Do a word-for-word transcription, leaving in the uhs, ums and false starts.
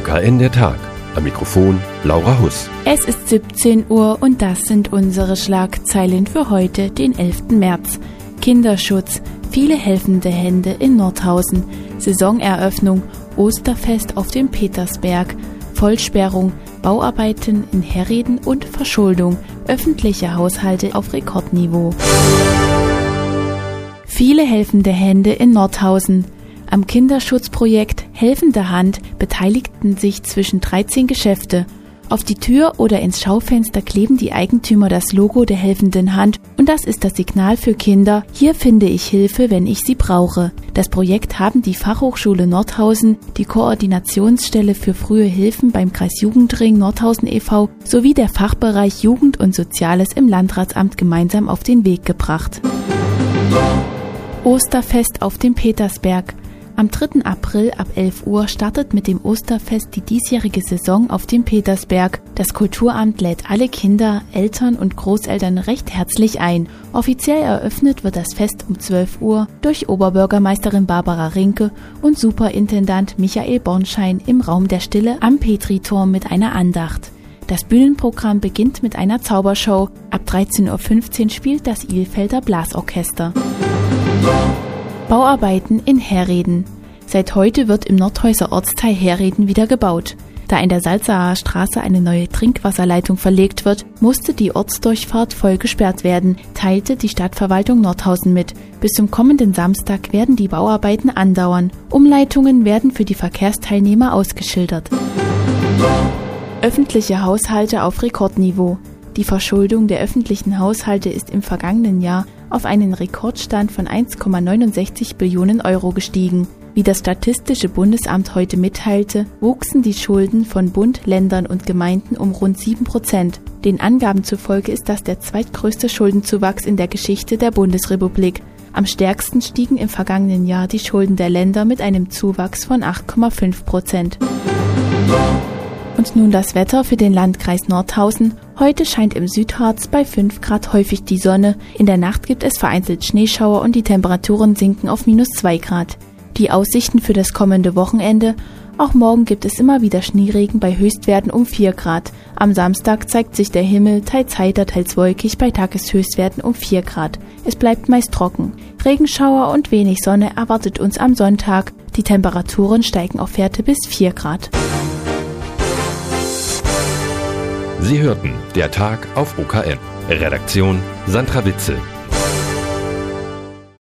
K N der Tag. Am Mikrofon Laura Huss. Es ist siebzehn Uhr und das sind unsere Schlagzeilen für heute, den elften März. Kinderschutz, viele helfende Hände in Nordhausen, Saisoneröffnung, Osterfest auf dem Petersberg, Vollsperrung, Bauarbeiten in Herrieden und Verschuldung, öffentliche Haushalte auf Rekordniveau. Viele helfende Hände in Nordhausen. Am Kinderschutzprojekt Helfende Hand beteiligten sich zwischen dreizehn Geschäfte. Auf die Tür oder ins Schaufenster kleben die Eigentümer das Logo der helfenden Hand und das ist das Signal für Kinder, hier finde ich Hilfe, wenn ich sie brauche. Das Projekt haben die Fachhochschule Nordhausen, die Koordinationsstelle für frühe Hilfen beim Kreis Jugendring Nordhausen e V sowie der Fachbereich Jugend und Soziales im Landratsamt gemeinsam auf den Weg gebracht. Osterfest auf dem Petersberg. Am dritten April ab elf Uhr startet mit dem Osterfest die diesjährige Saison auf dem Petersberg. Das Kulturamt lädt alle Kinder, Eltern und Großeltern recht herzlich ein. Offiziell eröffnet wird das Fest um zwölf Uhr durch Oberbürgermeisterin Barbara Rinke und Superintendant Michael Bornschein im Raum der Stille am Petriturm mit einer Andacht. Das Bühnenprogramm beginnt mit einer Zaubershow. Ab dreizehn Uhr fünfzehn spielt das Ilfelder Blasorchester. Bauarbeiten in Herrieden. Seit heute wird im Nordhäuser Ortsteil Herrieden wieder gebaut. Da in der Salzaer Straße eine neue Trinkwasserleitung verlegt wird, musste die Ortsdurchfahrt voll gesperrt werden, teilte die Stadtverwaltung Nordhausen mit. Bis zum kommenden Samstag werden die Bauarbeiten andauern. Umleitungen werden für die Verkehrsteilnehmer ausgeschildert. Öffentliche Haushalte auf Rekordniveau. Die Verschuldung der öffentlichen Haushalte ist im vergangenen Jahr auf einen Rekordstand von eins Komma neunundsechzig Billionen Euro gestiegen. Wie das Statistische Bundesamt heute mitteilte, wuchsen die Schulden von Bund, Ländern und Gemeinden um rund sieben Prozent. Den Angaben zufolge ist das der zweitgrößte Schuldenzuwachs in der Geschichte der Bundesrepublik. Am stärksten stiegen im vergangenen Jahr die Schulden der Länder mit einem Zuwachs von acht Komma fünf Prozent. Und nun das Wetter für den Landkreis Nordhausen. Heute scheint im Südharz bei fünf Grad häufig die Sonne. In der Nacht gibt es vereinzelt Schneeschauer und die Temperaturen sinken auf minus zwei Grad. Die Aussichten für das kommende Wochenende. Auch morgen gibt es immer wieder Schneeregen bei Höchstwerten um vier Grad. Am Samstag zeigt sich der Himmel teils heiter, teils wolkig bei Tageshöchstwerten um vier Grad. Es bleibt meist trocken. Regenschauer und wenig Sonne erwartet uns am Sonntag. Die Temperaturen steigen auf Werte bis vier Grad. Sie hörten der Tag auf O K N. Redaktion Sandra Witzel.